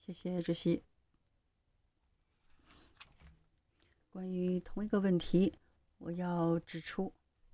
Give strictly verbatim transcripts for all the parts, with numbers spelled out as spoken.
谢谢主席。关于同一个问题，我要指出，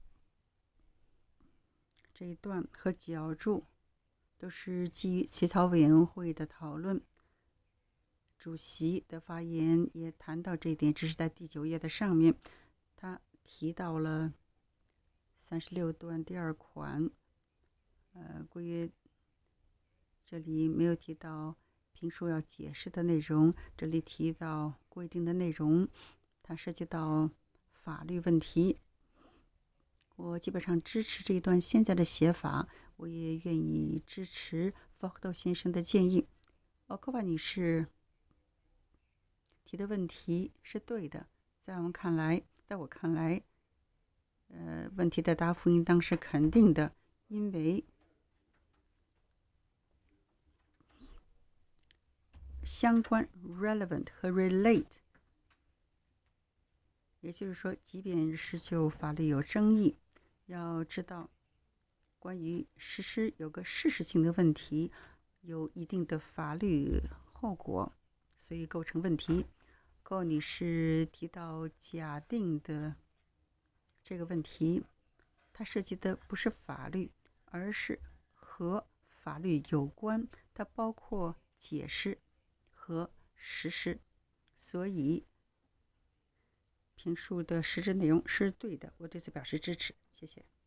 这一段和脚注都是基于起草委员会的讨论。主席的发言也谈到这一点，只是在第九页的上面，他提到了三十六段第二款，呃，规约这里没有提到评述要解释的内容，这里提到规定的内容，它涉及到法律问题。我基本上支持这一段现在的写法，我也愿意支持福克斗先生的建议。奥科瓦女士提的问题是对的，在我们看来，在我看来，呃，问题的答复应当是肯定的，因为相关 relevant 和 relate， 也就是说，即便是就法律有争议，要知道关于实施有个事实性的问题，有一定的法律后果，所以构成问题。高女士提到假定的这个问题，它涉及的不是法律，而是和法律有关，它包括解释和实施，所以评述的实质内容是对的，我对此表示支持。谢谢。